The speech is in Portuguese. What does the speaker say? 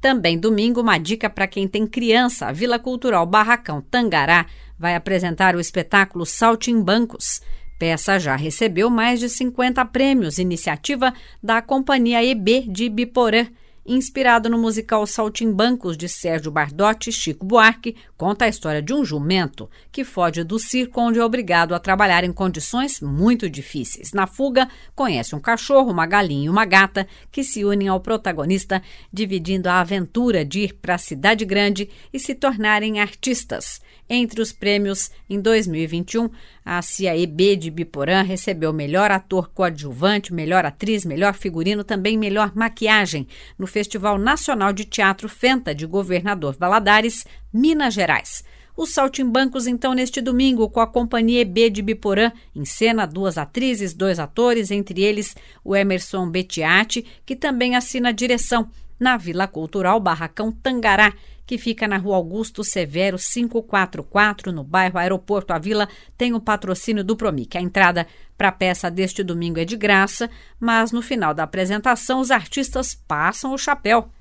Também domingo, uma dica para quem tem criança. A Vila Cultural Barracão Tangará vai apresentar o espetáculo Saltimbancos. Peça já recebeu mais de 50 prêmios, iniciativa da Companhia EB de Ibiporã. Inspirado no musical Saltimbancos, de Sérgio Bardotti, Chico Buarque conta a história de um jumento que foge do circo, onde é obrigado a trabalhar em condições muito difíceis. Na fuga, conhece um cachorro, uma galinha e uma gata que se unem ao protagonista, dividindo a aventura de ir para a cidade grande e se tornarem artistas. Entre os prêmios, em 2021, a CIAEB de Ibiporã recebeu melhor ator coadjuvante, melhor atriz, melhor figurino, também melhor maquiagem, no Festival Nacional de Teatro Fenta de Governador Valadares, Minas Gerais. Os Saltimbancos, então, neste domingo, com a Companhia EB de Ibiporã, em cena 2 atrizes, 2 atores, entre eles o Emerson Betiati, que também assina a direção, na Vila Cultural Barracão Tangará, que fica na Rua Augusto Severo 544, no bairro Aeroporto. A vila tem o patrocínio do Promic. A entrada para a peça deste domingo é de graça, mas no final da apresentação os artistas passam o chapéu.